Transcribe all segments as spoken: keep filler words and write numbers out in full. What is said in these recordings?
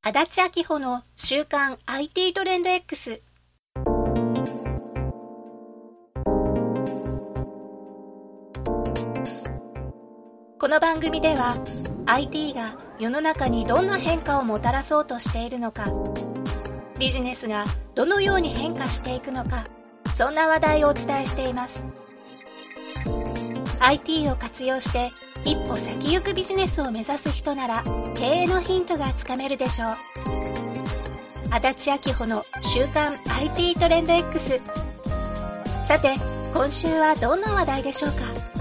足立明穂の週刊 アイティー トレンド X。 この番組では アイティー が世の中にどんな変化をもたらそうとしているのか、ビジネスがどのように変化していくのか、そんな話題をお伝えしています。 アイティー を活用して一歩先行くビジネスを目指す人なら経営のヒントがつかめるでしょう。足立明穂の週刊 アイティー トレンド X。 さて今週はどんな話題でしょうか。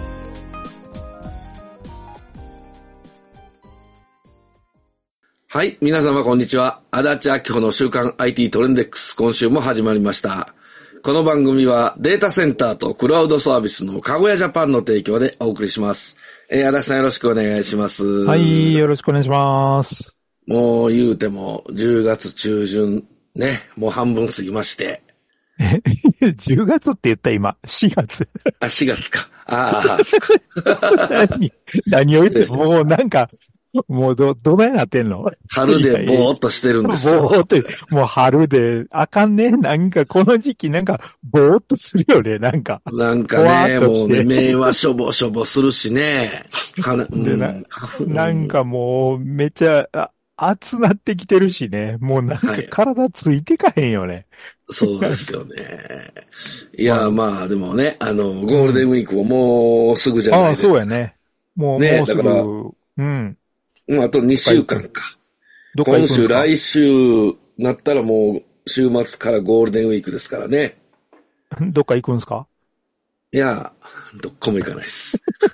はい、皆様こんにちは。足立明穂の週刊 アイティー トレンド X、 今週も始まりました。この番組はデータセンターとクラウドサービスのかごやジャパンの提供でお送りします。えー、足立さんよろしくお願いします。 はい、よろしくお願いします。 もう言うてもじゅうがつ中旬ね、もう半分過ぎまして。 え、じゅうがつって言った今、しがつ。 あ、しがつか。ああ、そっか。 何、何を言ってもうなんか、もうど、どないなってんの？ 春でぼーっとしてるんですよ。 ぼーっと、もう春で、あかんね。なんかこの時期なんか、ぼーっとするよね、なんか。 なんかね、もうね、目はしょぼしょぼするしね。かな、 でな、うん、なんかもう、めっちゃ、あ、暑なってきてるしね。もうなんか体ついてかへんよね。はい、 そうですよね。いや、まあでもね、あの、ゴールデンウィークももうすぐじゃないですか。 ああ、そうやね。もう、 ね、 もうすぐ。 だから、 うん。 もうあとにしゅうかんか。 どっか行くんですか？ 今週、来週なったらもう週末からゴールデンウィークですからね。 どっか行くんですか？ いや、どっこも行かないです。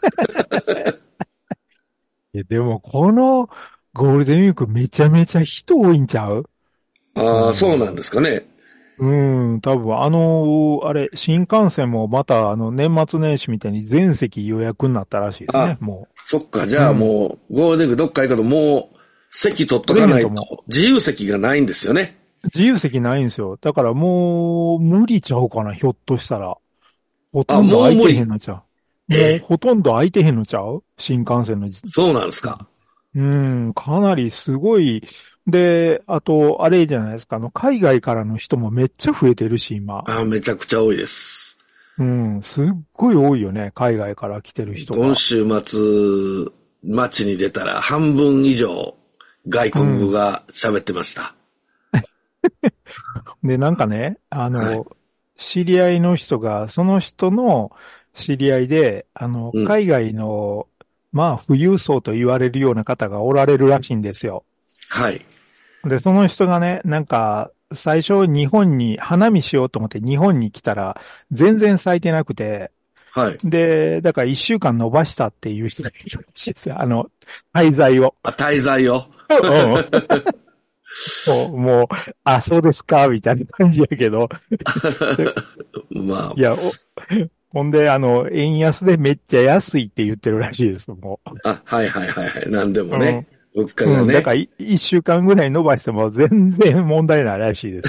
いやでもこのゴールデンウィークめちゃめちゃ人多いんちゃう？ ああ、 うん、 そうなんですかね。 うん、多分あの、あれ、新幹線もまたあの年末年始みたいに全席予約になったらしいですね、もう。 そっか、じゃあもう、うん、ゴールデンウィークどっか行くともう席取っとかないと自由席がないんですよね。 自由席ないんですよ。だからもう無理ちゃうかな、ひょっとしたら。ほとんど空いてへんのちゃう。もう、もうほとんど空いてへんのちゃう？新幹線の。 そうなんですか。 うん、かなりすごい。で、あと、あれじゃないですか、あの、海外からの人もめっちゃ増えてるし、今。 あ、めちゃくちゃ多いです。 うん、すっごい多いよね、海外から来てる人が。 今週末、街に出たら半分以上、外国語が喋ってました。 うん、で、なんかね、あの、はい、知り合いの人が、その人の知り合いで、あの、うん、海外の、まあ、富裕層と言われるような方がおられるらしいんですよ。 はい。 で、その人がね、なんか、最初日本に花見しようと思って日本に来たら、全然咲いてなくて、 はい。 で、だから一週間伸ばしたっていう人がいるらしいですよ。あの、滞在を。 あ、滞在を。 もう、もう、あ、そうですか、みたいな感じやけど。 まあ。 いや、ほんで、あの、円安でめっちゃ安いって言ってるらしいです、もう。 あ、はいはいはいはい。なんでもね。うん、物価がね。 うん、だからい、一週間ぐらい伸ばしても全然問題ないらしいです。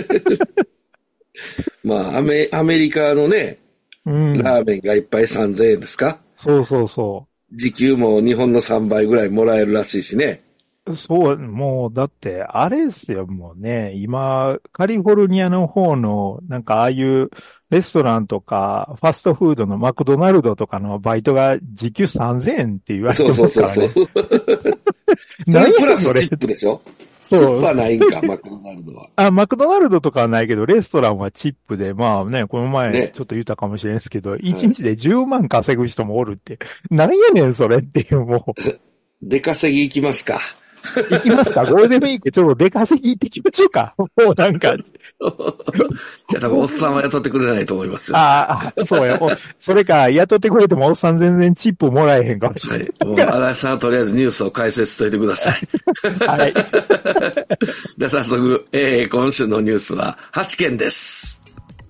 まあ、アメ、アメリカのね、うん、ラーメンがいっぱいさんぜんえんですか？ そうそうそう。 時給も日本のさんばいぐらいもらえるらしいしね。 そう、もう、だって、あれですよ、もうね、今、カリフォルニアの方の、なんかああいうレストランとか、ファストフードのマクドナルドとかのバイトが時給さんぜんえんって言われてますからね。 そうそうそうそう。何プラスチップでしょ？そう。チップはないんか、マクドナルドは。 あ、マクドナルドとかはないけど、レストランはチップで、まあね、この前ちょっと言ったかもしれないですけど、ね、いちにちでじゅうまん稼ぐ人もおるって、なんやねん、それっていう、もう。 出稼ぎ行きますか？ 行きますか？ゴールデンウィークちょっと出稼ぎ行ってきましょうか？もうなんか。いや、多分おっさんは雇ってくれないと思いますよ。 ああ、そうや。それか、雇ってくれてもおっさん全然チップもらえへんかもしれない。 はい。もう、足立さんはとりあえずニュースを解説しといてください。 はい。じゃあ早速、えー、今週のニュースははちけんです。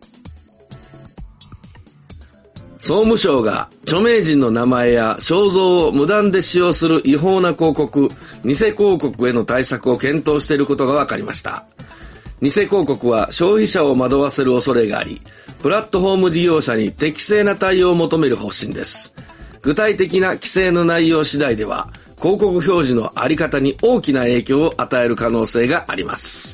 総務省が著名人の名前や肖像を無断で使用する違法な広告、偽広告への対策を検討していることが分かりました。偽広告は消費者を惑わせる恐れがあり、プラットフォーム事業者に適正な対応を求める方針です。具体的な規制の内容次第では、 広告表示のあり方に大きな影響を与える可能性があります。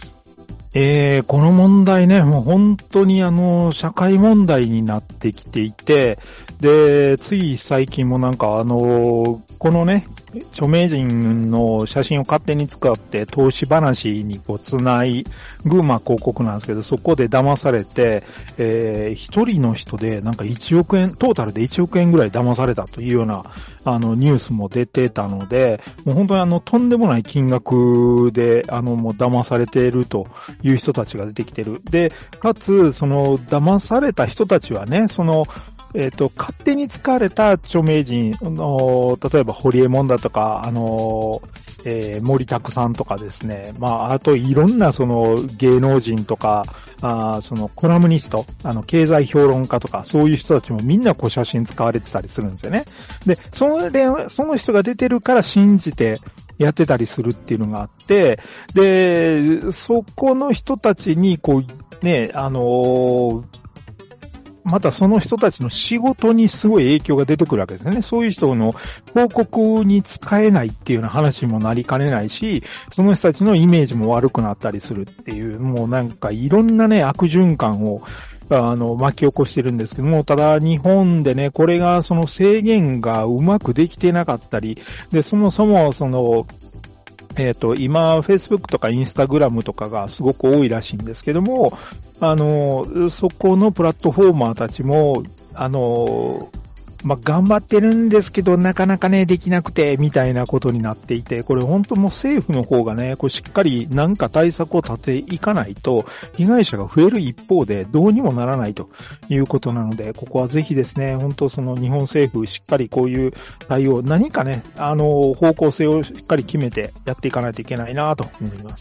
えー、この問題ね、もう本当にあの、社会問題になってきていて、で、つい最近もなんかあの、このね、著名人の写真を勝手に使って投資話にこう繋ぐ、まあ広告なんですけど、そこで騙されて、えー、一人の人でなんかいちおくえん、トータルでいちおくえんぐらい騙されたというような、あの、ニュースも出てたので、もう本当にあの、とんでもない金額で、あの、もう騙されているという人たちが出てきてる。で、かつ、その、騙された人たちはね、その、えっと、勝手に使われた著名人の、例えば、ホリエモンだとか、あの、えー、森拓さんとかですね。まあ、あと、いろんなその、芸能人とか、あその、コラムニスト、あの、経済評論家とか、そういう人たちもみんなこう写真使われてたりするんですよね。で、それ、その人が出てるから信じて、やってたりするっていうのがあって、で、そこの人たちに、こう、ね、あのー、またその人たちの仕事にすごい影響が出てくるわけですね。そういう人の広告に使えないっていうような話にもなりかねないし、その人たちのイメージも悪くなったりするっていう、もうなんかいろんなね、悪循環をあの、巻き起こしてるんですけども、ただ日本でね、これがその制限がうまくできてなかったり、で、そもそもその、えっと、今、Facebook とか Instagram とかがすごく多いらしいんですけども、あの、そこのプラットフォーマーたちも、あの、まあ、頑張ってるんですけど、なかなかね、できなくて、みたいなことになっていて、これ本当もう政府の方がね、こうしっかりなんか対策を立ていかないと、被害者が増える一方で、どうにもならないということなので、ここはぜひですね、本当その日本政府、しっかりこういう対応、何かね、あの、方向性をしっかり決めてやっていかないといけないなと思います。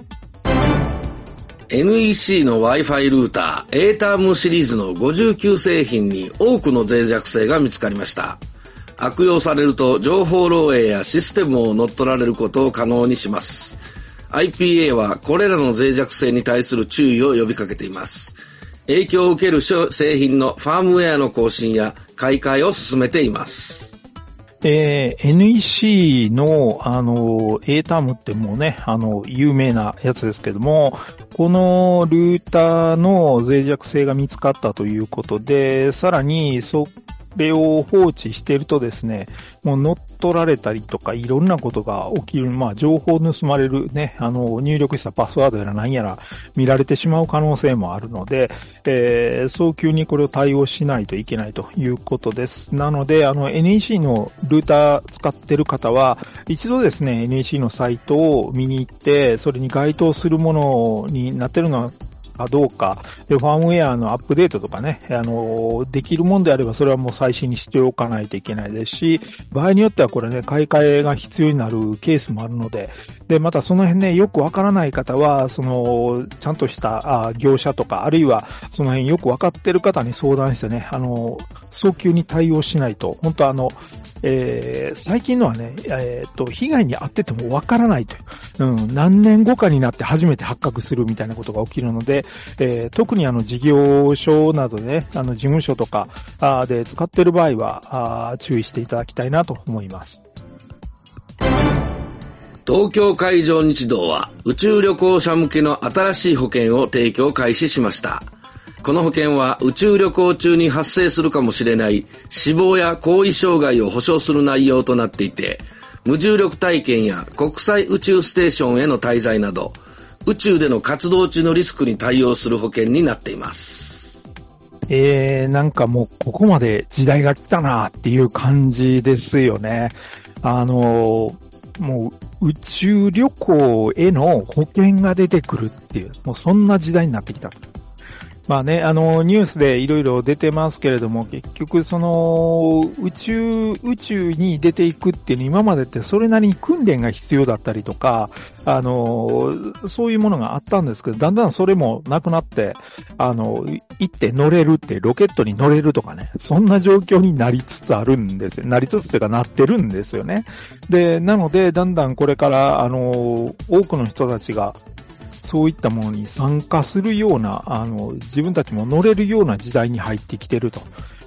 エヌイーシー の Wi-Fi ルーター エーターム シリーズのごじゅうきゅう製品に多くの脆弱性が見つかりました。悪用されると情報漏洩やシステムを乗っ取られることを可能にします。アイピーエー はこれらの脆弱性に対する注意を呼びかけています。影響を受ける製品のファームウェアの更新や買い替えを進めています。 えー、エヌイーシー の、あの、エータームってもうね、あの、有名なやつですけども、このルーターの脆弱性が見つかったということで、さらに、それを放置しているとですね、もう乗っ取られたりとか、いろんなことが起きる、まあ、情報盗まれるね、あの、入力したパスワードやら何やら見られてしまう可能性もあるので、えー、早急にこれを対応しないといけないということです。なので、あの、エヌイーシー のルーター使ってる方は、一度ですね、エヌイーシー のサイトを見に行って、それに該当するものになってるのは、かどうか、で、ファームウェアのアップデートとかね、あの、できるもんであればそれはもう最新にしておかないといけないですし、場合によってはこれね、買い替えが必要になるケースもあるので、で、またその辺ね、よくわからない方は、その、ちゃんとしたあ業者とか、あるいはその辺よくわかってる方に相談してね、あの、早急に対応しないと、本当あの、えー、最近のはね、えっと、被害に遭っててもわからないという、うん、何年後かになって初めて発覚するみたいなことが起きるので、えー、特にあの事業所などでね、あの事務所とかあで使っている場合はあ注意していただきたいなと思います。 東京海上日動は宇宙旅行者向けの新しい保険を提供開始しました。この保険は宇宙旅行中に発生するかもしれない死亡や後遺障害を保証する内容となっていて、無重力体験や国際宇宙ステーションへの滞在など、宇宙での活動中のリスクに対応する保険になっています。 えー、なんかもうここまで時代が来たなっていう感じですよね。あのー、もう宇宙旅行への保険が出てくるっていう、もうそんな時代になってきた。まあね、あの、ニュースでいろいろ出てますけれども、結局その、宇宙、宇宙に出ていくっていうの今までってそれなりに訓練が必要だったりとか、あの、そういうものがあったんですけど、だんだんそれもなくなって、あの、行って乗れるって、ロケットに乗れるとかね、そんな状況になりつつあるんですよ。なりつつというかなってるんですよね。で、なので、だんだんこれから、あの、多くの人たちが、そういったものに参加するような、あの、自分たちも乗れるような時代に入ってきてると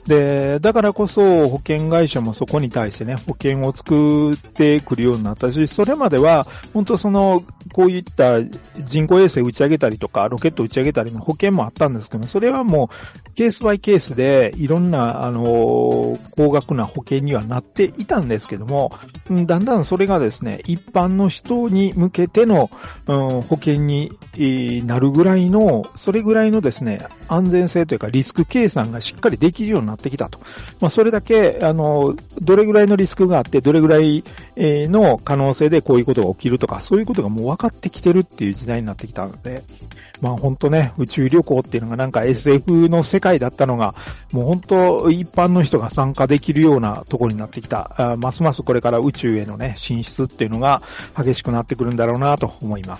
で、だからこそ保険会社もそこに対してね、保険を作ってくるようになったし、それまでは、本当その、こういった人工衛星打ち上げたりとか、ロケット打ち上げたりの保険もあったんですけど、それはもう、ケースバイケースで、いろんな、あの、高額な保険にはなっていたんですけども、だんだんそれがですね、一般の人に向けての、うん、保険になるぐらいの、それぐらいのですね、安全性というかリスク計算がしっかりできるようになってきたと。まあ、それだけ、あの、どれぐらいのリスクがあって、どれぐらいの可能性でこういうことが起きるとか、そういうことがもう分かってきてるっていう時代になってきたので、まあ本当ね、宇宙旅行っていうのがなんか エスエフ の世界だったのが、もう本当一般の人が参加できるようなところになってきた。あ、ますますこれから宇宙へのね、進出っていうのが激しくなってくるんだろうなと思います。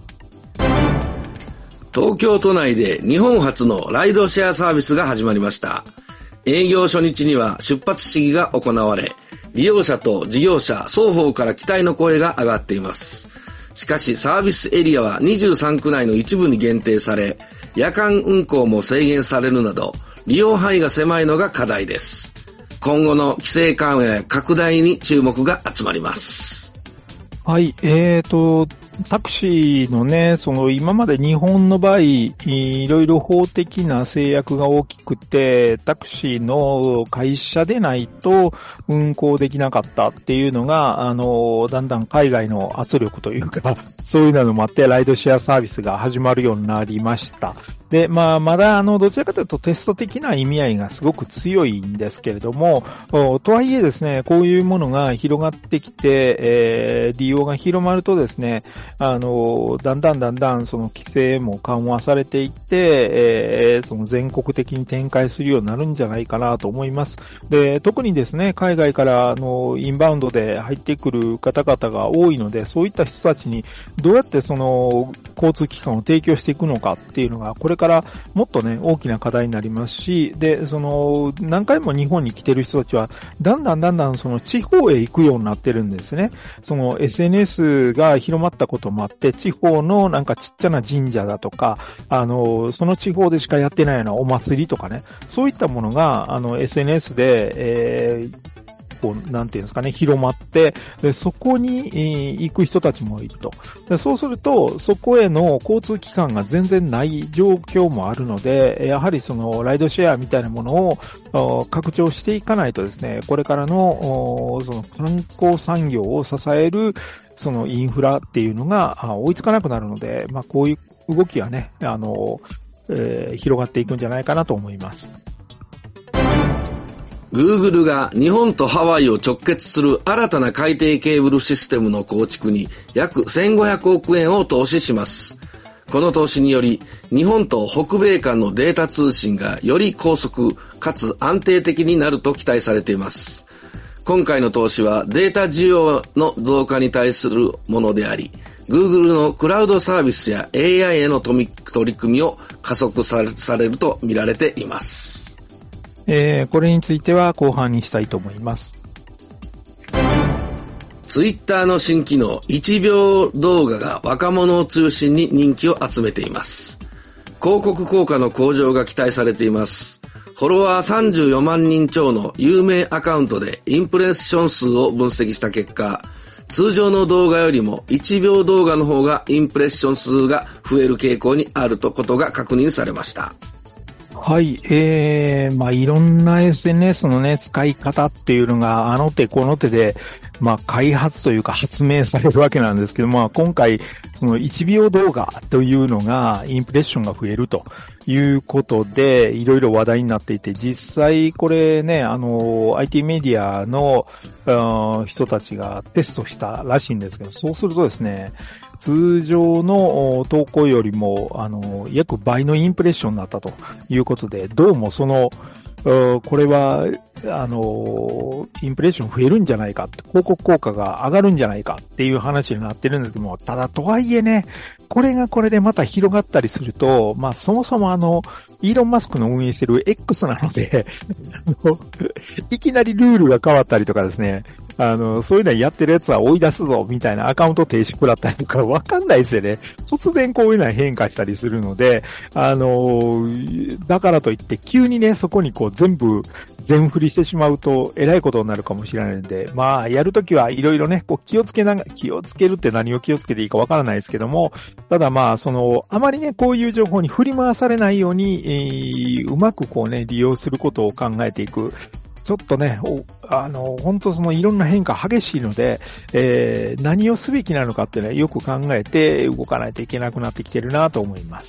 東京都内で日本初のライドシェアサービスが始まりました。営業初日には出発式が行われ、利用者と事業者双方から期待の声が上がっています。しかしサービスエリアはにじゅうさんく内の一部に限定され、夜間運行も制限されるなど、利用範囲が狭いのが課題です。今後の規制緩和や拡大に注目が集まります。 はい、えーと、タクシーのね、その今まで日本の場合、いろいろ法的な制約が大きくて、タクシーの会社でないと運行できなかったっていうのが、あの、だんだん海外の圧力というか、そういうのもあって、ライドシェアサービスが始まるようになりました。で、まあ、まだ、あの、どちらかというとテスト的な意味合いがすごく強いんですけれども、とはいえですね、こういうものが広がってきて、えー、利用が広まるとですね、あの、だんだんだんだんその規制も緩和されていって、えー、その全国的に展開するようになるんじゃないかなと思います。で、特にですね、海外からあの、インバウンドで入ってくる方々が多いので、そういった人たちにどうやってその、交通機関を提供していくのかっていうのが、これからもっとね、大きな課題になりますし、で、その、何回も日本に来てる人たちは、だんだんだんだんその地方へ行くようになってるんですね。その エスエヌエス が広まったこともあって、地方のなんかちっちゃな神社だとか、あの、その地方でしかやってないようなお祭りとかね、そういったものが、あの、エスエヌエス で、えーこう、なんていうんですかね、広まって、でそこに、えー、行く人たちもいると。でそうすると、そこへの交通機関が全然ない状況もあるので、やはりその、ライドシェアみたいなものを拡張していかないとですね、これからの、その観光産業を支える、そのインフラっていうのが追いつかなくなるので、まあこういう動きがね、あの、えー、広がっていくんじゃないかなと思います。 Google が日本とハワイを直結する新たな海底ケーブルシステムの構築に約せんごひゃくおくえんを投資します。この投資により、日本と北米間のデータ通信がより高速かつ安定的になると期待されています。今回の投資はデータ需要の増加に対するものであり、Google のクラウドサービスや エーアイ への取り組みを加速されると見られています。 えー、これについては後半にしたいと思います。 ツイッターの新機能いちびょう動画が若者を中心に人気を集めています。広告効果の向上が期待されています。フォロワーさんじゅうよんまんにん超の有名アカウントでインプレッション数を分析した結果、通常の動画よりもいちびょう動画の方がインプレッション数が増える傾向にあることが確認されました。 はい、えー、まあ、いろんな エスエヌエス のね、使い方っていうのが、あの手この手で、まあ、開発というか発明されるわけなんですけど、まあ、今回、そのいちびょう動画というのが、インプレッションが増えるということで、いろいろ話題になっていて、実際これね、あの、アイティー メディアの人たちがテストしたらしいんですけど、そうするとですね、通常の投稿よりも、あの、約倍のインプレッションになったということで、どうもその、これは、あの、インプレッション増えるんじゃないかって、広告効果が上がるんじゃないかっていう話になってるんですけども、ただとはいえね、これがこれでまた広がったりすると、まあそもそもあの、イーロン・マスクの運営してる X なので、いきなりルールが変わったりとかですね、 あの、そういうのやってるやつは追い出すぞ、みたいなアカウント停止食らったりとか、わかんないですよね。突然こういうのは変化したりするので、あの、だからといって、急にね、そこにこう全部、全振りしてしまうと、えらいことになるかもしれないので、まあ、やるときはいろいろね、こう気をつけながら、気をつけるって何を気をつけていいかわからないですけども、ただまあ、その、あまりね、こういう情報に振り回されないように、えー、うまくこうね、利用することを考えていく。ちょっとね、あの、本当そのいろんな変化激しいので、えー、何をすべきなのかっていうのはよく考えて動かないといけなくなってきてるなと思います。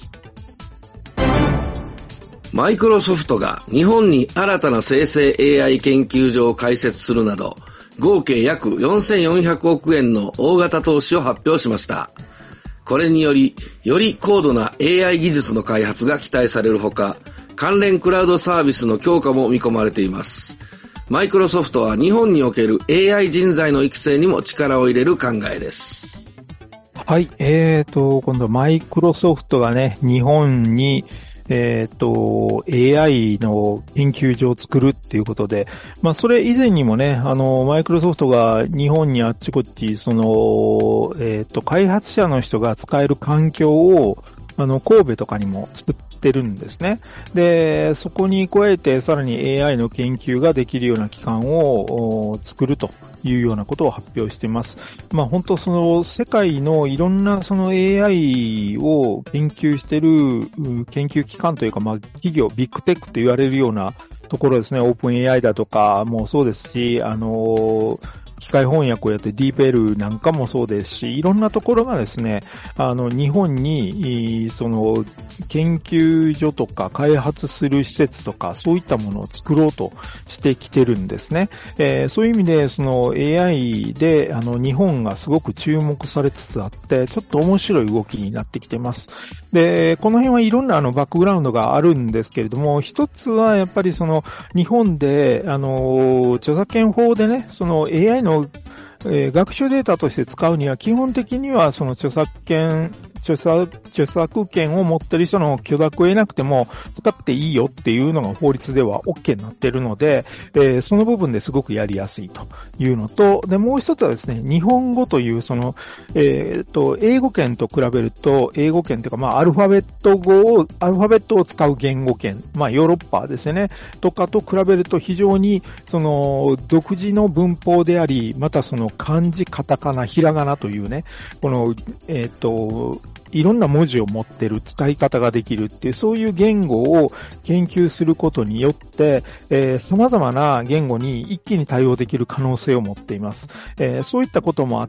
マイクロソフトが日本に新たな生成 エーアイ 研究所を開設するなど、合計約よんせんよんひゃくおくえんの大型投資を発表しました。これにより、より高度な エーアイ 技術の開発が期待されるほか、関連クラウドサービスの強化も見込まれています。マイクロソフトは日本における エーアイ 人材の育成にも力を入れる考えです。 はい、えーと、今度マイクロソフトがね、日本にえっと、エーアイ の研究所を作るっていうことで、まあ、それ以前にもね、あの、マイクロソフトが日本にあっちこっち、その、えっと、開発者の人が使える環境を、あの、神戸とかにも作ってるんですね。で、そこに加えて、さらに エーアイ の研究ができるような機関を作るというようなことを発表しています。まあ本当その世界のいろんなその エーアイ を研究している研究機関というか、まあ企業、ビッグテックと言われるようなところですね。オープン エーアイ だとかもそうですし、あの、機械翻訳をやって ディープエル なんかもそうですし、いろんなところがですね、あの、日本に、その、研究所とか開発する施設とか、そういったものを作ろうとしてきてるんですね。えー、そういう意味で、その エーアイ で、あの、日本がすごく注目されつつあって、ちょっと面白い動きになってきてます。で、この辺はいろんなあの、バックグラウンドがあるんですけれども、一つはやっぱりその、日本で、あの、著作権法でね、その エーアイ のえー、学習データとして使うには基本的にはその著作権、著作、著作権を持ってる人の許諾を得なくても使っていいよっていうのが法律では OK になっているので、えー、その部分ですごくやりやすいというのと、で、もう一つはですね、日本語というその、えっと、英語圏と比べると、英語圏というか、まあ、アルファベット語を、アルファベットを使う言語圏、まあ、ヨーロッパですよね、とかと比べると非常に、その、独自の文法であり、またその漢字、カタカナ、ひらがなというね、この、えっと、いろんな文字を持ってる、使い方ができるっていう、そういう言語を研究することによって、えー、様々な言語に一気に対応できる可能性を持っています。えー、そういったこともあって、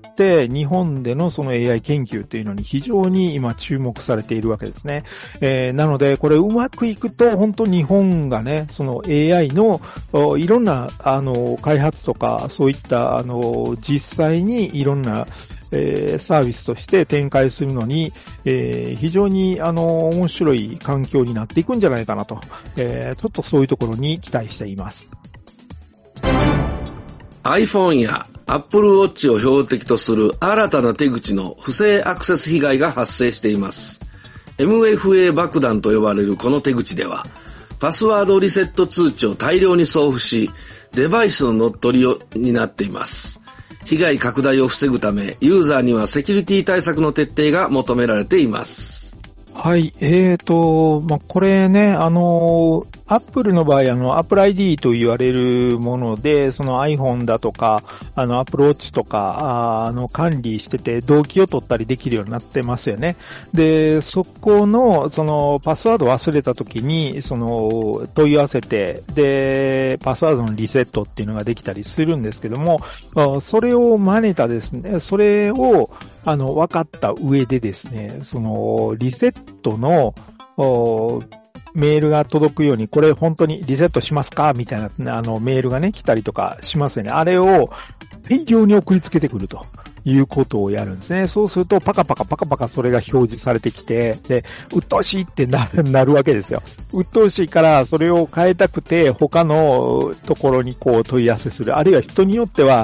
日本でのその エーアイ 研究というのに非常に今注目されているわけですね。えー、なので、これうまくいくと、本当日本がね、その エーアイ のいろんな、あの、開発とか、そういった、あの、実際にいろんな、えー、サービスとして展開するのに、えー、非常にあの面白い環境になっていくんじゃないかなと、えー、ちょっとそういうところに期待しています。 iPhone や Apple Watch を標的とする新たな手口の不正アクセス被害が発生しています。エムエフエー 爆弾と呼ばれるこの手口では、パスワードリセット通知を大量に送付し、デバイスの乗っ取りをになっています。被害拡大を防ぐため、ユーザーにはセキュリティ対策の徹底が求められています。 はい、えーと、まあ、これね、あの、Apple の場合、あの、Apple アイディー と言われるもので、その iPhone だとか、あの、Apple Watch とか、あの、管理してて、同期を取ったりできるようになってますよね。で、そこの、その、パスワード忘れた時に、その、問い合わせて、で、パスワードのリセットっていうのができたりするんですけども、それを真似たですね、それを、あの、分かった上でですね、その、リセットの、メールが届くように、これ本当にリセットしますかみたいな、あの、メールがね、来たりとかしますよね。あれを大量に送りつけてくるということをやるんですね。そうすると、パカパカパカパカそれが表示されてきて、で、鬱陶しいってな、なるわけですよ。鬱陶しいから、それを変えたくて、他のところにこう問い合わせする。あるいは人によっては、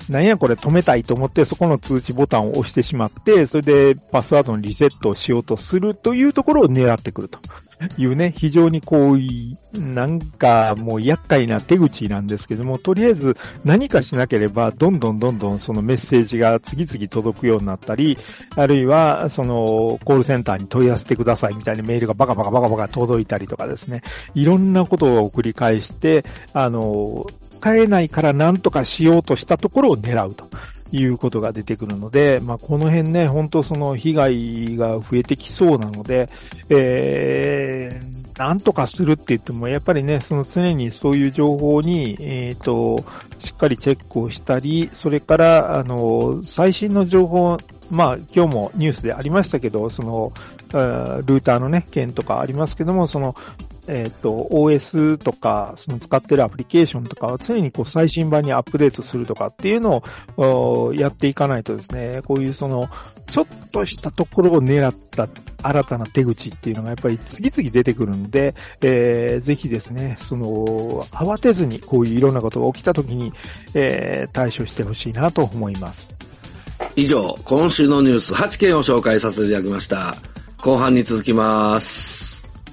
なんやこれ止めたいと思って、そこの通知ボタンを押してしまって、それでパスワードのリセットをしようとするというところを狙ってくるというね、非常にこういう、なんかもう厄介な手口なんですけども、とりあえず何かしなければ、どんどんどんどんそのメッセージが次々届くようになったり、あるいはそのコールセンターに問い合わせてくださいみたいなメールがバカバカバカバカ届いたりとかですね、いろんなことを繰り返して、あの、使えないから何とかしようとしたところを狙うということが出てくるので、まあ、この辺ね、本当その被害が増えてきそうなので、えー、何とかするって言っても、やっぱりね、その常にそういう情報に、えっと、しっかりチェックをしたり、それから、あの、最新の情報、まあ、今日もニュースでありましたけど、その、ルーターのね、件とかありますけども、その、えっと、オーエス とか、その使ってるアプリケーションとかは常にこう最新版にアップデートするとかっていうのをやっていかないとですね、こういうその、ちょっとしたところを狙った新たな手口っていうのがやっぱり次々出てくるんで、えー、ぜひですね、その、慌てずにこういういろんなことが起きたときに、えー、対処してほしいなと思います。 以上、今週のニュースはちけんを紹介させていただきました。後半に続きます。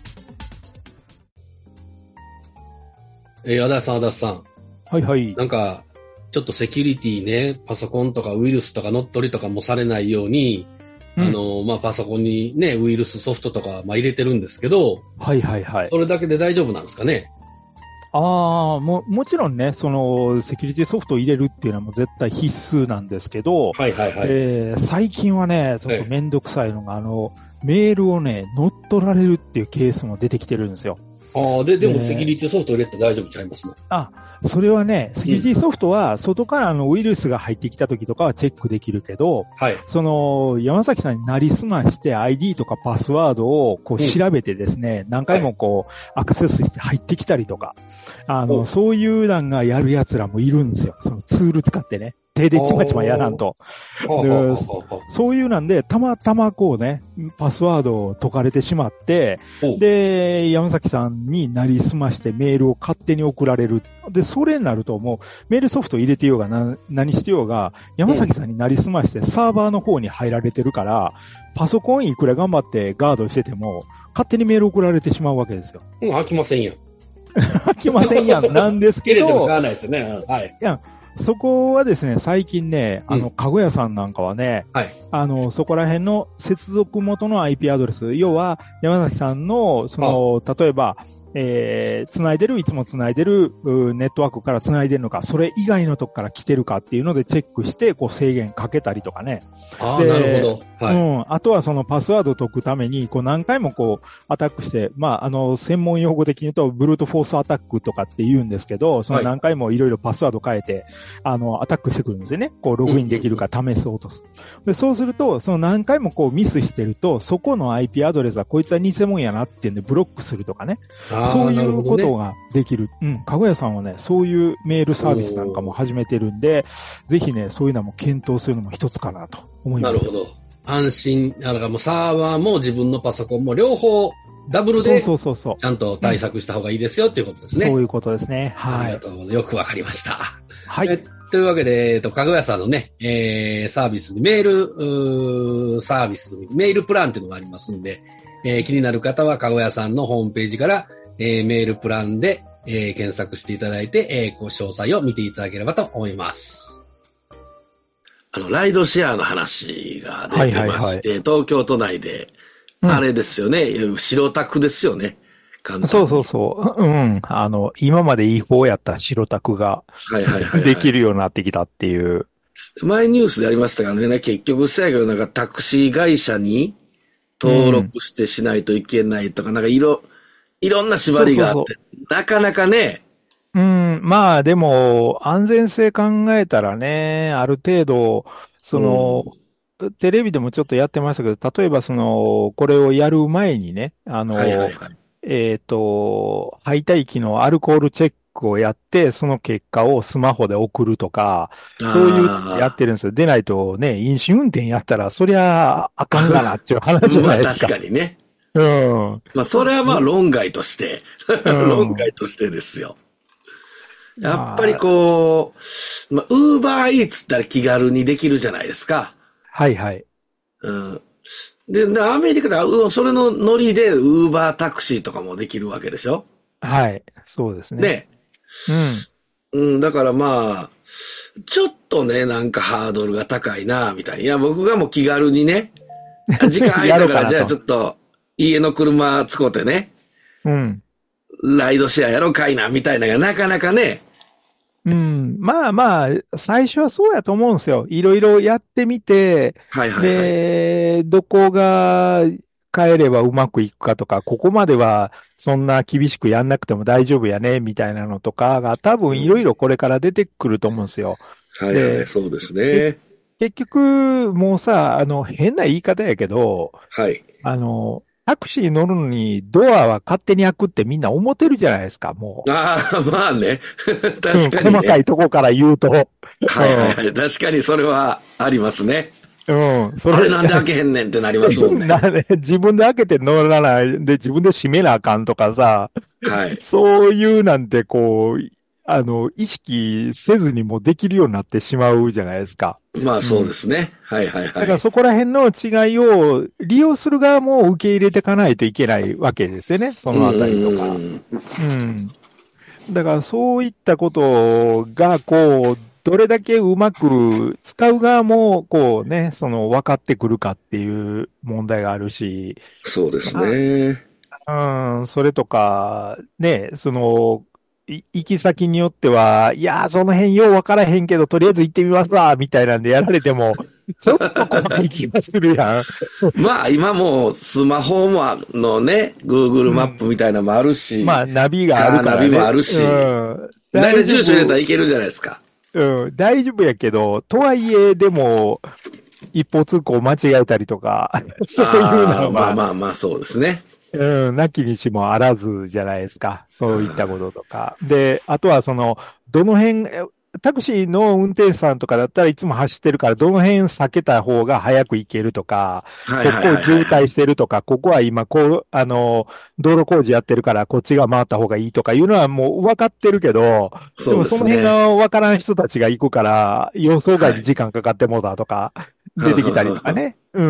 えー、足立さん、足立さん。 はいはい。 なんか、ちょっとセキュリティね、パソコンとかウイルスとか乗っ取りとかもされないように、うん、あの、まあ、パソコンにね、ウイルスソフトとか、まあ、入れてるんですけど、 はいはいはい。 それだけで大丈夫なんですかね？ ああ、も、もちろんね、その、セキュリティソフトを入れるっていうのはもう絶対必須なんですけど、 はいはいはい。 えー、最近はね、ちょっとめんどくさいのが、はい、あの、メールをね、乗っ取られるっていうケースも出てきてるんですよ。 ああ、で、でもセキュリティソフト入れて大丈夫ちゃいますね。 あ、それはね、セキュリティソフトは外からのウイルスが入ってきた時とかはチェックできるけど、 はい。 その、山崎さんになりすまして アイディー とかパスワードをこう調べてですね、うん、何回もこう、アクセスして入ってきたりとか、あの、そういうなんがやる奴らもいるんですよ。そのツール使ってね。手でちまちまやらんと。で、そういうなんで、たまたまこうね、パスワードを解かれてしまって、で、山崎さんになりすましてメールを勝手に送られる。で、それになるともう、メールソフト入れてようがな、何してようが、山崎さんになりすましてサーバーの方に入られてるから、パソコンいくら頑張ってガードしてても、勝手にメール送られてしまうわけですよ。 うん、飽きませんやん。 飽きませんやん、なんですけど。 入れてもしゃあないですね。はい。 いやそこはですね、最近ね、あの、かごやさんなんかはね、 はい。 あの、そこら辺の接続元の アイピー アドレス、要は、山崎さんの、その、例えば、えー、繋いでる、いつも繋いでる、ネットワークから繋いでるのか、それ以外のとこから来てるかっていうのでチェックして、こう制限かけたりとかね。 ああ、なるほど。はい。 うん。あとはそのパスワードを解くために、こう何回もこう、アタックして、まあ、あの、専門用語的に言うと、ブルートフォースアタックとかって言うんですけど、その何回もいろいろパスワード変えて、あの、アタックしてくるんですよね。こう、ログインできるか試そうとする。で、そうすると、その何回もこうミスしてると、そこの アイピー アドレスはこいつは偽物やなっていうんでブロックするとかね。そういうことができる。うん。かごやさんはね、そういうメールサービスなんかも始めてるんで、ぜひね、そういうのも検討するのも一つかなと思います。 なるほど。安心、だからもうサーバーも自分のパソコンも両方ダブルで、 そうそうそうそう。 ちゃんと対策した方がいいですよっていうことですね。 そういうことですね。はい。 ありがとう。よくわかりました。 はい。 というわけで、えっと、かごやさんのね、えー、サービスに、メール、うーサービスに、メールプランっていうのがありますんで、えー、気になる方はかごやさんのホームページから、えー、メールプランで、えー、検索していただいて、えー、ご詳細を見ていただければと思います。あの、ライドシェアの話が出てまして、はいはいはい、東京都内で、うん、あれですよね、白タクですよね。 そうそうそう。うん。あの、今まで違法やった白タクが、はいはいはい、はい、できるようになってきたっていう。 前ニュースでありましたからね、結局、せやけどなんかタクシー会社に登録してしないといけないとか、うん、なんかいろ、いろんな縛りがあって、そうそうそう、なかなかね。 うん、まあでも、安全性考えたらね、ある程度、その、うん、テレビでもちょっとやってましたけど、例えばその、これをやる前にね、あの、はいはいはい、えっと、排体機のアルコールチェックをやって、その結果をスマホで送るとか、そういうやってるんですよ。でないとね、飲酒運転やったら、そりゃあかんがなっていう話じゃないですか。 まあ確かにね。 うん。 まあそれはまあ論外として、うん、論外としてですよ。 やっぱりこう、まあ、ウーバーイーツったら気軽にできるじゃないですか。 はいはい。 うん。で、でアメリカでは、それのノリでウーバータクシーとかもできるわけでしょ？ はい。そうですね。 ね。 うん。 うん、だからまあ、ちょっとね、なんかハードルが高いな、みたいな。いや、僕がもう気軽にね、時間空いたから、じゃあちょっと、家の車使うてね、 うん。 ライドシェアやろうかいな、みたいなのがなかなかね。 うん。まあまあ、最初はそうやと思うんですよ。いろいろやってみて、 はいはいはい。 で、どこが変えればうまくいくかとか、ここまではそんな厳しくやんなくても大丈夫やね、みたいなのとかが多分いろいろこれから出てくると思うんですよ。 はいはい、 で、 そうですけね。 結局、もうさ、あの、変な言い方やけど、 はい。 あの、タクシー乗るのにドアは勝手に開くってみんな思ってるじゃないですか、もああ、まあね。 う。うん、 確かにね。 細かいとこから言うと。 はいはいはい。確かにそれはありますね。 うん、うん、それ、 あれなんで開けへんねんってなりますもんね。 な自分で開けて乗らないで自分で閉めなあかんとかさ、 はい。 そういうなんてこう、あの、意識せずにもできるようになってしまうじゃないですか。 まあそうでうん。 すね。はいはいはい。 だからそこら辺の違いを利用する側も受け入れていかないといけないわけですよね。そうんうのあたりとか。 んうん。 うん。だからそういったことが、こう、どれだけうまく使う側も、こうね、その分かってくるかっていう問題があるし、 そうですまね。 あ、うん、それとか、ね、その、い行き先によっては、いやー、その辺よう分からへんけど、とりあえず行ってみますわ、みたいなんでやられても、ちょっと怖い気がするやん。 まあ今もうスマホものね、Google マップうん。 みたいなのもあるし、 まあ、ナビがあカーるからね。 ナビもあるうし、 ん。 だいたい大丈住所入れたら夫。 いけるじゃないですか。 うん、大丈夫やけど、とはいえ、でも、一方通行間違えたりとか、そういうああ、まあのは、 まあまあそうですね。 うん、なきにしもあらずじゃないですか。そういったこととか。で、あとはその、どの辺、えタクシーの運転手さんとかだったらいつも走ってるから、どの辺避けた方が早く行けるとか、 はいはいここはいはいはい。 渋滞してるとか、ここは今こう、あの、道路工事やってるからこっちが回った方がいいとかいうのはもう分かってるけど、でそうでもその辺すね。 が分からん人たちが行くから、予想外はい。 に時間かかってもうたとか、 は出てきたりははは。 とかね。うん。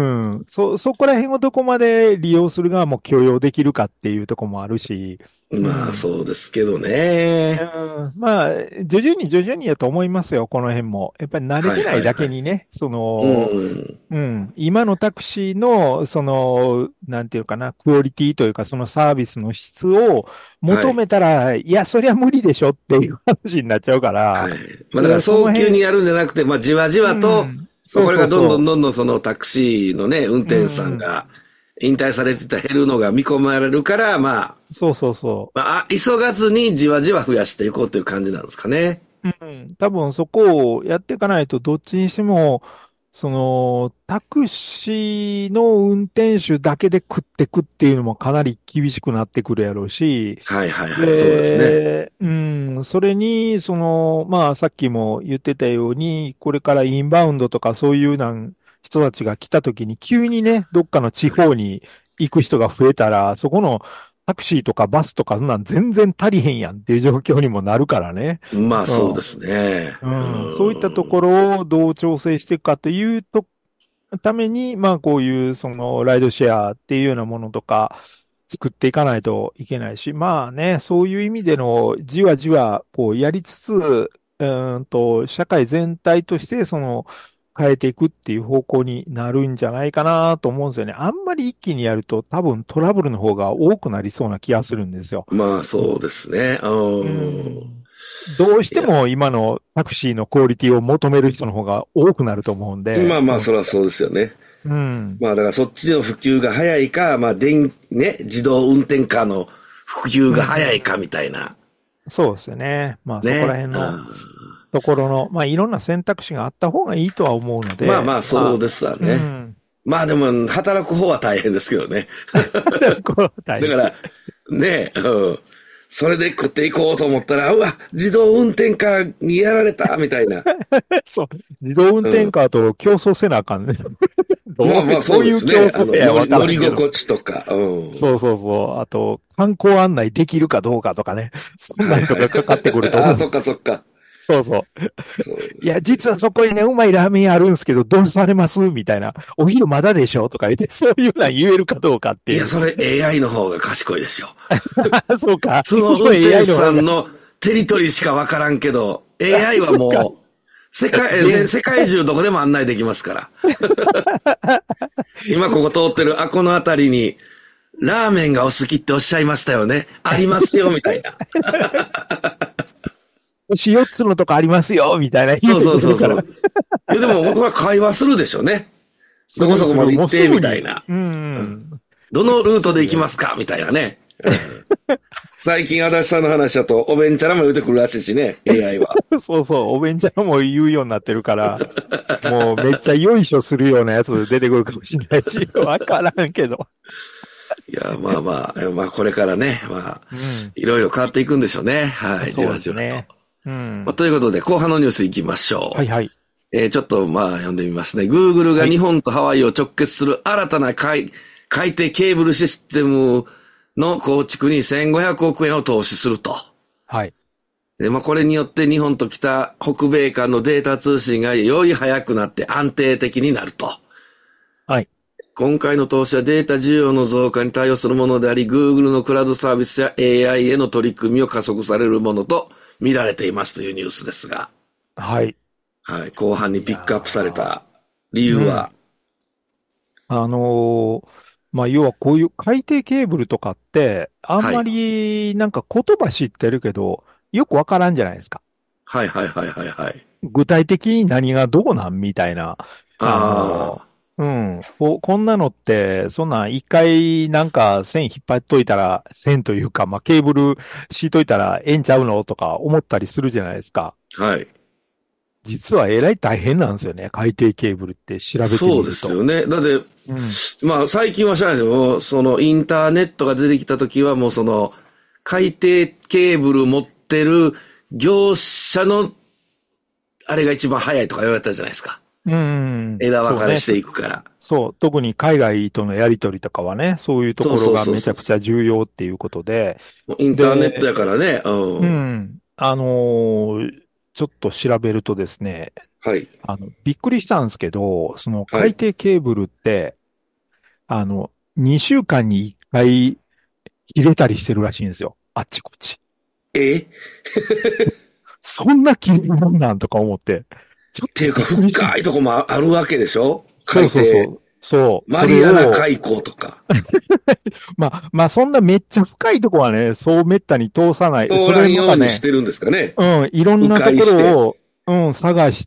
そ、そこら辺をどこまで利用する側も許容できるかっていうところもあるし、うまあん。 そうですけどね。 うん、まあ、徐々に徐々にやと思いますよ、この辺も。やっぱり慣れはいてないだはいはい。 けにね、そうの、 ん。 うん、今のタクシーの、その、なんていうかな、クオリティというか、そのサービスの質を求はい。 めたら、いや、そりゃ無理でしょっていう話になっちゃうから、 はい。まあだからだからその辺、 早急にやるんじゃなくて、まあじわじうわと、 ん、そうまあこれがどんどんそうそどんどんそのタクシーのね、運う、う転手さんん、 が引退されてた減るのが見込まれるから、まあ、 そうそうそまあ、急がずにじわじわ増やしていこうという感じなんですかね。 う。うん、多分そこをやっていかないと、どっちにしても、その、タクシーの運転手だけで食ってくっていうのもかなり厳しくなってくるやろうし、 はいはいはい、そうですね。 で、うん、それに、その、まあ、さっきも言ってたように、これからインバウンドとかそういうなん人たちが来た時に、急にね、どっかの地方に行く人が増えたら、そこのタクシーとかバスとか、そんなん全然足りへんやんっていう状況にもなるからね。 まあうん。 そうですね。 うん、そういったとこうん。 ろをどう調整していくかというと、ために、まあこういうそのライドシェアっていうようなものとか作っていかないといけないし、まあね、そういう意味でのじわじわこうやりつつ、うーんと、社会全体としてその変えていくっていう方向になるんじゃないかなと思うんですよね。あんまり一気にやると多分トラブルの方が多くなりそうな気がするんですよ。 まあそうですね。 ううん。 ん。どうしいや、 ても今のタクシーのクオリティを求める人の方が多くなると思うんで、 まあまあ、 その、 それはそうですよね。 うん。 まあだからそっちの普及が早いか、まあ電、ね、自動運転カーの普及うん、 がうん。 早いかみたいな。 そうですよね。まあそこらね。 辺のうん。 ところの、まあいろんな選択肢があった方がいいとは思うので、 まあまあそうまですわあ、うね。 ん。 まあでも、働く方は大変ですけどね。 こう大変。 だから、ね、うん。それで食っていこうと思ったら、うわ、自動運転カーにやられた、みたいな。 そう。自動運うん。 転カーと競争せなあかんね。 どうまあまあそうですね。 どういう競争やあの乗り乗りわからんけど。 心地とか。うん。 そうそうそう。あと、観光案内できるかどうかとかね。そんなんとはいはい。 かかかってくるとああ、 思う。 そっかそっか。 そうそう。 そうでいや、 すね。 実はそこにね、うまいラーメンあるんですけど、どうされますみたいな。お昼まだでしょとか言って、そういうのは言えるかどうかっていや、 いう。 それ エーアイ の方が賢いですよ。 そうか。 そのそう運転手エーアイ の方が。 さんのテリトリーしかわからんけど、エーアイ はそうか。 もう、世界、えで、 世界中どこでも案内できますから。今ここ通ってる、あ、この辺りに、ラーメンがお好きっておっしゃいましたよね。ありますよ、みたいな。 星よっつのとこありますよ、みたいな言そうってくれるから。 そうそうそう。いや、でも、それは会話するでしょうね。 すどこそこるする。もうまで行って、 すぐに。 みたいな。 うん。 どのルートで行きすぐやる。 ますかみたいなね。うん最近、足立さんの話だと、おべんちゃらも言うてくるらしいしね、エーアイ は。 そうそう。おべんちゃんも言うようになってるから、もうめっちゃよいしょするようなやつ出てくるかもしれないし、わからんけど。 いや、まあまあ、まあこれからね、まあ、 うん。 いろいろ変わっていくんでしょうね。はい、じそうわじわと。 ですね。うまあ、 ん。 ということで、後半のニュース行きましょう。 はいはい。 えーちょっとまあ読んでみますね。Google がはい。 日本とハワイを直結する新たな海、海底ケーブルシステムの構築にせんごひゃくおくえんを投資すると。 はい。 で、まあこれによって日本と北、北米間のデータ通信がより速くなって安定的になると。 はい。 今回の投資はデータ需要の増加に対応するものであり、Google のクラウドサービスや エーアイ への取り組みを加速されるものと見られていますというニュースですが、 はい。 はい、後半にいやピックアップされーた理由うん。 は、 あのーまあ、要はこういう海底ケーブルとかって、あんまはい、 りなんか言葉知ってるけど、よくわからんじゃないですか。 はいはいはいはいはい。 具体的に何がどうなんみたいな。あのあーうん。こ、こんなのって、そんなん一回なんか線引っ張っといたら、線というか、まあ、ケーブル敷いといたらええんちゃうのとか思ったりするじゃないですか。 あ、はい。 実はえらい大変なんですよね。海底ケーブルって調べてそうでみると。 すよね。だって、 うん。 まあ最近は知らないですけども、そのインターネットが出てきた時はもうその海底ケーブル持ってる業者のあれが一番早いとか言われたじゃないですか。 うん。 枝分そうね。 かれしていくから。 そう。特に海外とのやりとりとかはね、そういうとそうそうころがそうそう。 めちゃくちゃ重要っていうことで、 もうインターネットで、 やからね。ううん。 ん。あのーちょっと調べるとですね、 はい。 あの、びっくりしたんですけど、その海はい。 底ケーブルって、あの、にしゅうかんにいっかい切れたりしてるらしいんですよ。あっちこっち。 えっそんな切れるもんなんとか思って、ちょっとていうかびっくりし、 深いとこもあるわけでしょそう海底。 そうそう。そう。そマリアナれを、 海溝とか。 まあ、まあ、そんなめっちゃ深いとこはね、そうめったに通さない。それ通らんようまたね、 にしてるんですかね。 うん、いろん迂なとこ回して。 ろを、うん、探して、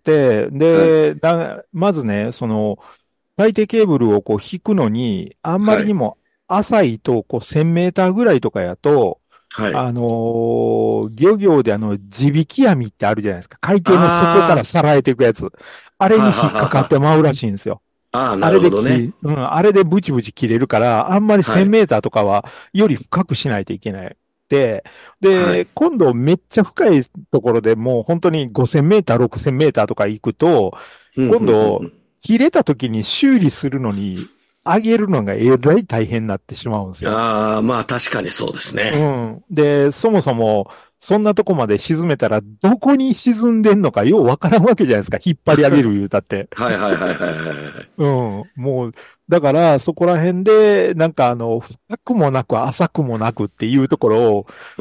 はい。 で、だ、まずね、その、海底ケーブルをこう引くのに、あんまはい。 りにも浅いと、こうせんメーターぐらいとかやと、 はい。 あのー漁業であの、地引き網ってあるじゃないですか。海底の底からあさらえていくやつ。あれあ、 にはは引っかかはは。 ってまうらしいんですよ。 ああ、なあれるほどね。 で切、うん、あれでブチブチ切れるから、あんまり1000 はい。 メーターとかはより深くしないといけない。で、で、 はい。 今度めっちゃ深いところでもう本当にごせんメーター、ろくせんメーターとか行くと、 ふんふんふんふ今度ん。 切れた時に修理するのに上げるのがえらい大変になってしまうんですよ。 ああ、まあ確かにそうですね。 うん。で、そもそも、そんなとこまで沈めたら、どこに沈んでんのかようわからんわけじゃないですか。引っ張り上げる言うたって。 はいはいはいはいはいはい。 うん。もう、だから、そこら辺で、なんかあの、深くもなく浅くもなくっていうところを、 うん。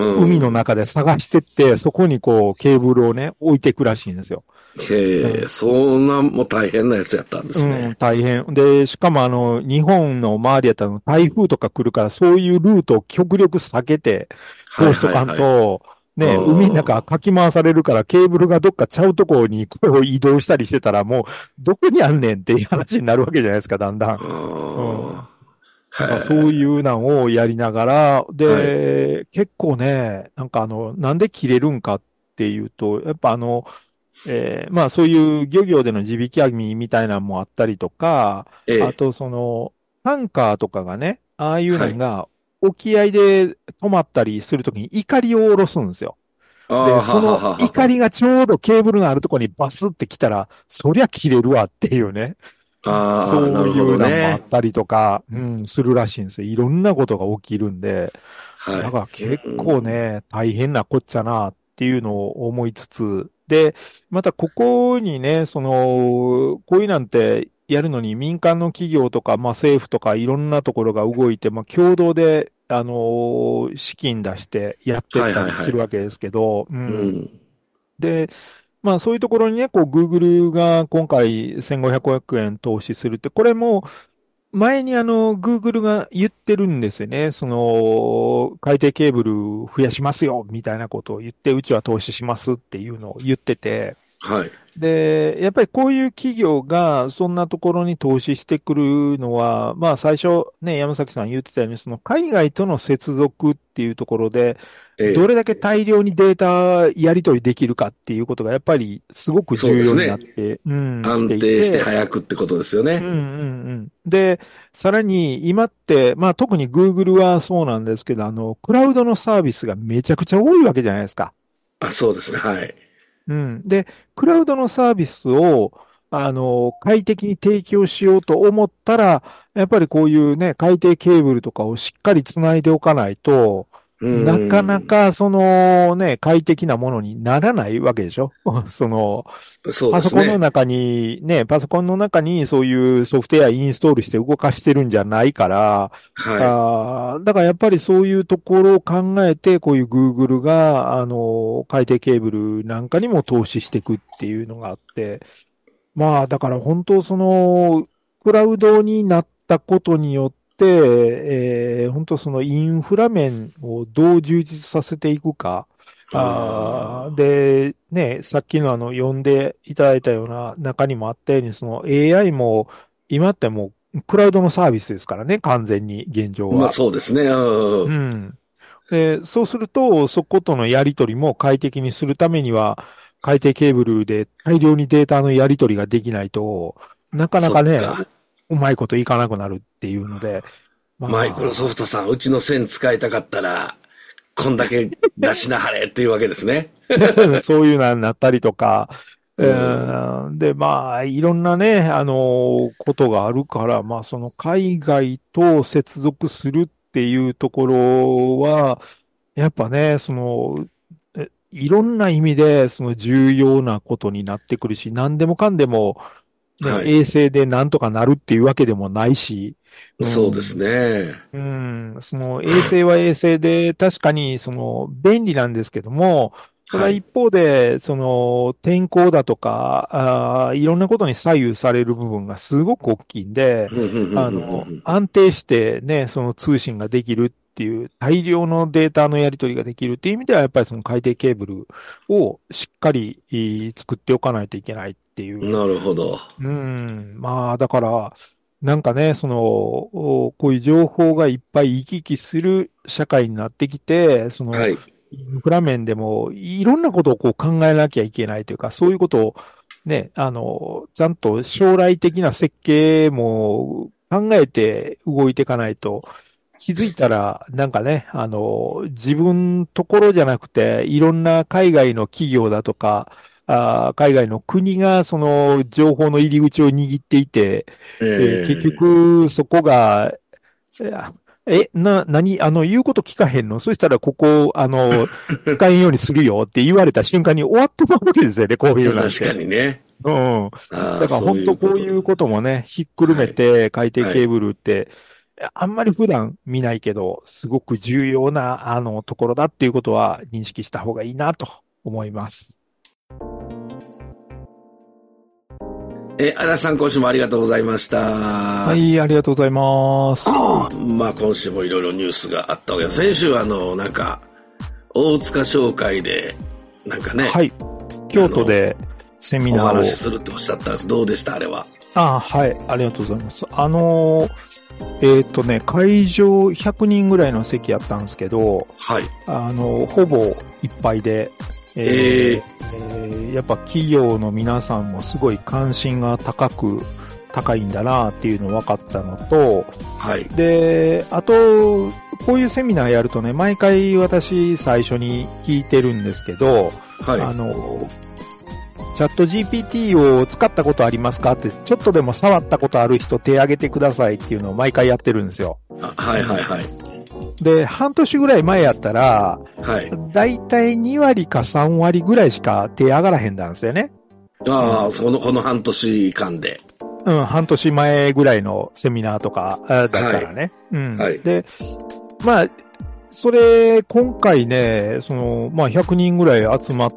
海の中で探してって、そこにこう、ケーブルをね、置いていくらしいんですよ。 へえ、 うん。 そんなもう大変なやつやったんですうん、 ね。 大変。で、しかもあの、日本の周りやったら台風とか来るから、そういうルートを極力避けてはい通しとかんはいはい。 と、 あね、海の中あ。 かき回されるから、ケーブルがどっかちゃうとこにこう移動したりしてたら、もう、どこにあんねんっていう話になるわけじゃないですか、だんだん。うん。 ああ。 だからそういへうのをやりながら、 え。はい。 で、結構ね、なんかあの、なんで切れるんかっていうと、やっぱあの、えーまあそういう漁業での地引き網みたいなのもあったりとか、 ええ。 あとその、タンカーとかがね、ああいうはい。 のが沖合で止まったりするときに怒りを下ろすんですよ。で、 ああ、ははそのははは。 怒りがちょうどケーブルのあるところにバスって来たら、そりゃ切れるわっていうね。 ああ、 そうなるほどいうのもあっね。 たりとか、うん、するらしいんですよ。いろんなことが起きるんで、 はい。 だから結構ね、大変なこっちゃなっていうのを思いつつ、で、またここにね、その、こういうなんてやるのに民間の企業とか、まあ政府とかいろんなところが動いて、まあ共同で、あの、資金出してやってったりはいはいはい。 するわけですけど、ううん。 ん。 で、まあそういうところにね、こう Google が今回せんごひゃくおくえん投資するって、これも前にあの Google が言ってるんですよね。その海底ケーブル増やしますよみたいなことを言って、うちは投資しますっていうのを言ってて、 はい。 で、やっぱりこういう企業がそんなところに投資してくるのは、まあ最初ね、山崎さん言ってたように、その海外との接続っていうところで、どええ。 れだけ大量にデータやり取りできるかっていうことがやっぱりすごく重要になそうですね。 って、うん、きて安いて、 定して早くってことですよね。 うんうんうん。で、さらに今って、まあ特に Google はそうなんですけど、あの、クラウドのサービスがめちゃくちゃ多いわけじゃないですか。 あ、そうですね。はい。 うん。で、クラウドのサービスを、あの、快適に提供しようと思ったら、やっぱりこういうね、海底ケーブルとかをしっかりつないでおかないと、 うなかなん。 かそのね、快適なものにならないわけでしょ。その、 そうパソですね。 コンの中に、ね、パソコンの中にそういうソフトウェアインストールして動かしてるんじゃないから、 はい。 あーだからやっぱりそういうところを考えて、こういう Google が、あの、海底ケーブルなんかにも投資していくっていうのがあって、まあ、だから本当その、クラウドになったことによって、えー、本当そのインフラ面をどう充実させていくか。あーあで、ね、さっきのあの、呼んでいただいたような中にもあったように、その エーアイ も、今ってもう、クラウドのサービスですからね、完全に、現状あ。まあは。 そうですね。うん。 うん。で、そうすると、そことのやり取りも快適にするためには、海底ケーブルで大量にデータのやり取りができないと、なかなかね、 そっか。 ううまいこといかなくなるっていうので、 マイクロソまフトさん、うちの線使いたかったら、こんだけ出しなはれっていうわけですね。 あ、そういうのになったりとか、えうん。 ーで、まあ、いろんなね、あの、ことがあるから、まあ、その海外と接続するっていうところは、やっぱね、その、えいろんな意味で、その重要なことになってくるし、何でもかんでも、ね、 はい。 衛星でなんとかなるっていうわけでもないし、うそうですん、 ね。 うん、その衛星は衛星で確かにその便利なんですけども、ただはい。 一方で、その天候だとか、あーいろんなことに左右される部分がすごく大きいんで、 ふんふんふんあふんふんの、 ふん。 安定してね、その通信ができるっていう大量のデータのやり取りができるっていう意味では、やっぱりその海底ケーブルをしっかりえー作っておかないといけないっていう。 なるほど。 うん、まあ、だから、なんかね、その、おこういう情報がいっぱい行き来する社会になってきて、その、 はい。 インフラ面でもいろんなことをこう考えなきゃいけないというか、そういうことをね、あの、ちゃんと将来的な設計も考えて動いていかないと、気づいたら、なんかね、あの、自分ところじゃなくて、いろんな海外の企業だとか、あー海外の国がその情報の入り口を握っていて、えー結ええ。 局そこが、え、えな、何、あの、言うこと聞かへんのそしたらここ、あの、使えんようにするよって言われた瞬間に終わってまうわけですよね、こういうなん確かて。 にね。 うん。 ああ、 だからそういう本当こことです。 ういうこともね、ひっくるはい。 めて海底はい。 ケーブルって、あんまり普段見ないけど、すごく重要な、あの、ところだっていうことは認識した方がいいなと思います。 え、足立さん、今週もありがとうございました。 はい、ありがとうございます。 まあ、今週もいろいろニュースがあったわけです。先週は、あの、なんか、大塚商会で、なんかね、 はい。京都あの、 でセミおナーを。 話しするっておっしゃったんです。どうでしたあれは。 あ、はい、ありがとうございます。あのー、えっとね、会場ひゃくにんぐらいの席やったんですけど、 はい。 あの、ほぼいっぱいで、えーえええーやっぱ企業の皆さんもすごい関心が高く、高いんだなっていうの分かったのと、 はい。 で、あと、こういうセミナーやるとね、毎回私最初に聞いてるんですけど、 はい。 あの、 チャット ジーピーティー を使ったことありますかって、ちょっとでも触ったことある人手挙げてくださいっていうのを毎回やってるんですよ。 はいはいはい。 で、半年ぐらい前やったら、 はい。 だいたいに割かさん割ぐらいしか手上がらへんなんですよね。 ああ、その、この半年間で。 うん、半年前ぐらいのセミナーとかだったらね。はい、うん。はい。で、まあ、それ、今回ね、その、まあ、ひゃくにんぐらい集まって、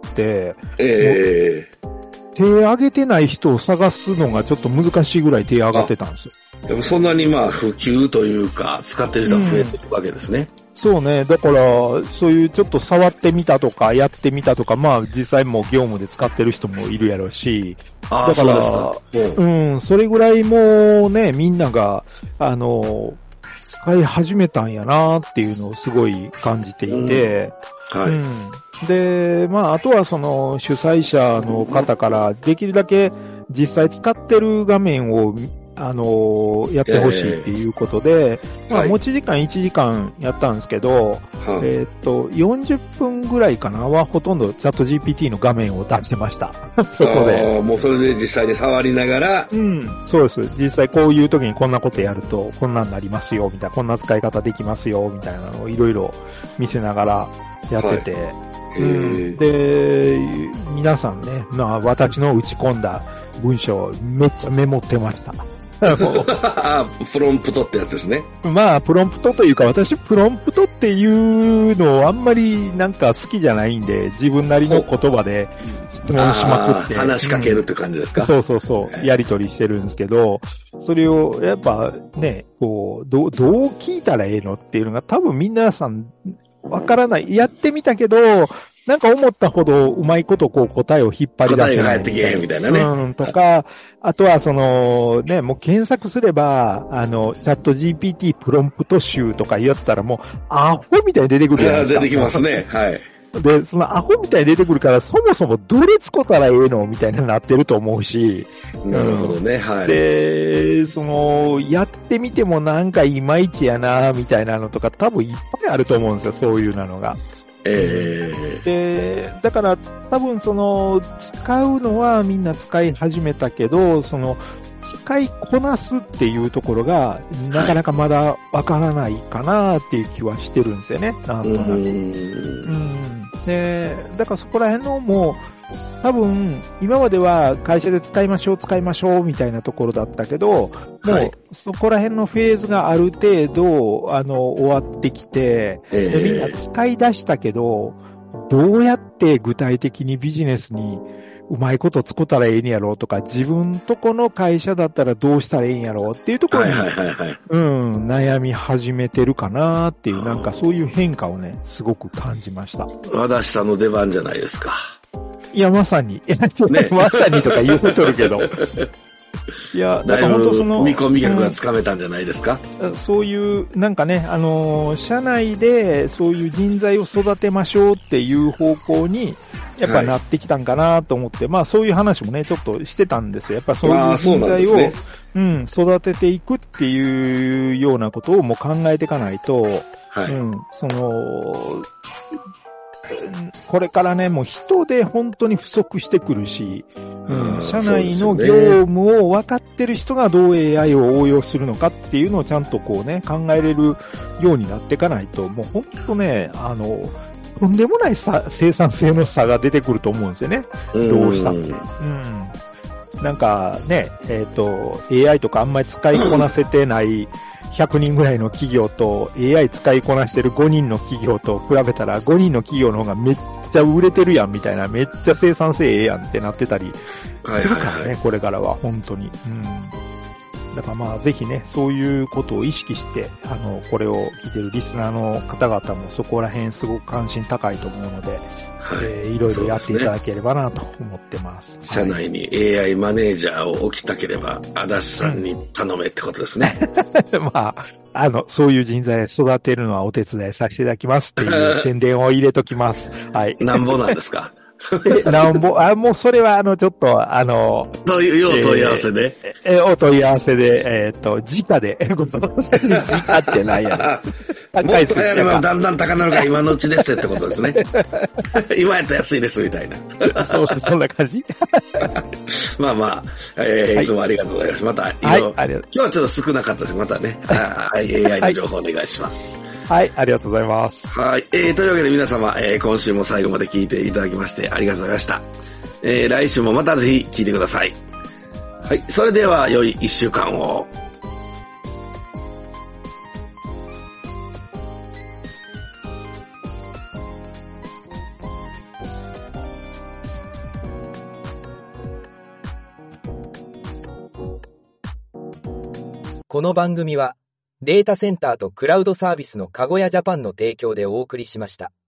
ええー。手上げてない人を探すのがちょっと難しいぐらい手上がってたんですよ。 でもそんなにまあ普及というか、使ってる人が増えてるわけですね。 うん、そうね。だから、そういうちょっと触ってみたとか、やってみたとか、まあ実際もう業務で使ってる人もいるやろうし。 ああ、そうですか。 うん、うん、それぐらいもね、みんなが、あの、使い始めたんやなっていうのをすごい感じていて。うん、はい。うんで、まあ、あとはその主催者の方からできるだけ実際使ってる画面を、あのー、やってほしいっていうことで、えー、まあ、持ち時間いちじかんやったんですけど、はい、えー、っと、よんじゅっぷんぐらいかなはほとんどチャット ジーピーティー の画面を出してました。そこで。 もうそれで実際に触りながら。 うん、そうです。実際こういう時にこんなことやると、こんなんなりますよ、みたいな、こんな使い方できますよ、みたいなのをいろいろ見せながらやってて、はいうん、で、皆さんね、まあ、私の打ち込んだ文章めっちゃメモってました。 プロンプトってやつですね。 まあ、プロンプトというか、私、プロンプトっていうのをあんまりなんか好きじゃないんで、自分なりの言葉で質問しまくって。 話しかけるって感じですか、 うん、そうそうそう。やりとりしてるんですけど、それをやっぱね、こう、どう、どう聞いたらええのっていうのが多分皆さん、わからない。やってみたけど、なんか思ったほどうまいことこう答えを引っ張り出せない。答えが返ってけへんみたいなね。 うん、とか、あとはその、ね、もう検索すれば、あの、チャット ジーピーティー プロンプト集とか言ったらもう、アホみたいに出てくるじゃないですか。 出てきますね。はい。 で、そのアホみたいに出てくるから、そもそもどれ使ったらええのみたいになってると思うし。 なるほどね、はい。 で、その、やってみてもなんかいまいちやな、みたいなのとか多分いっぱいあると思うんですよ、そういうなのが。 えー、で、だから多分その、使うのはみんな使い始めたけど、その、使いこなすっていうところが、なかなかまだわからないかなっていう気はしてるんですよね。なんとなく。うん。で、だからそこら辺のもう、多分、今までは会社で使いましょう、使いましょう、みたいなところだったけど、もう、そこら辺のフェーズがある程度、あの、終わってきて、えー、みんな使い出したけど、どうやって具体的にビジネスにうまいこと作ったらええんやろうとか、自分とこの会社だったらどうしたらええんやろうっていうところに、はいはいはいはい、うん、悩み始めてるかなっていう、なんかそういう変化をね、すごく感じました。 和田さんの出番じゃないですか。 いや、まさに。ね、まさにとか言うとるけど。いや、 だから本当その。見込み客がつかめたんじゃないですか、 うん、そういう、なんかね、あのー、社内でそういう人材を育てましょうっていう方向に、やっぱなってきたんかなと思って、はい、まあそういう話もね、ちょっとしてたんですよ。やっぱそういう人材を、ね、うん、育てていくっていうようなことをもう考えていかないと、はい、うん、その、これからね、もう人で本当に不足してくるし、うん、社内の業務を分かってる人がどう エーアイ を応用するのかっていうのをちゃんとこうね、考えれるようになっていかないと、もう本当ね、あの、とんでもないさ生産性の差が出てくると思うんですよね。どうしたって。うん。なんかね、えっと、エーアイ とかあんまり使いこなせてないひゃくにんぐらいの企業と エーアイ 使いこなしてるごにんの企業と比べたらごにんの企業の方がめっちゃ売れてるやんみたいな、めっちゃ生産性ええやんってなってたりするからね、はいはいはい、これからは本当に。うん。だからまあぜひね、そういうことを意識して、あの、これを聞いてるリスナーの方々もそこら辺すごく関心高いと思うので、はい、えー、いろいろやっていただければなと思ってます。 社内に エーアイ マネージャーを置きたければ、足立さんに頼めってことですね。 うん、まあ、あの、そういう人材を育てるのはお手伝いさせていただきますっていう宣伝を入れときます。はい。 なんぼなんですかえ、なんぼ、あ、もうそれはあの、ちょっと、あの、 という、要問い合わせで。 えー、お問い合わせで、えっ、ー、と、直で、ごめんなさい、直ってないやろ。 高いですもっとやればだんだん高なるから今のうちですってことですね。今やったら安いですみたいな。 そうです、そんな感じ。 まあまあ、えーはい、いつもありがとうございます。また、はい、今日はちょっと少なかったです。またね、はい、エーアイ の情報お願いします。 はい、ありがとうございます。 はい、えー、というわけで皆様、えー、今週も最後まで聞いていただきましてありがとうございました。えー、来週もまたぜひ聞いてください。はい、それでは良い一週間を。 この番組はデータセンターとクラウドサービスのかごやジャパンの提供でお送りしました。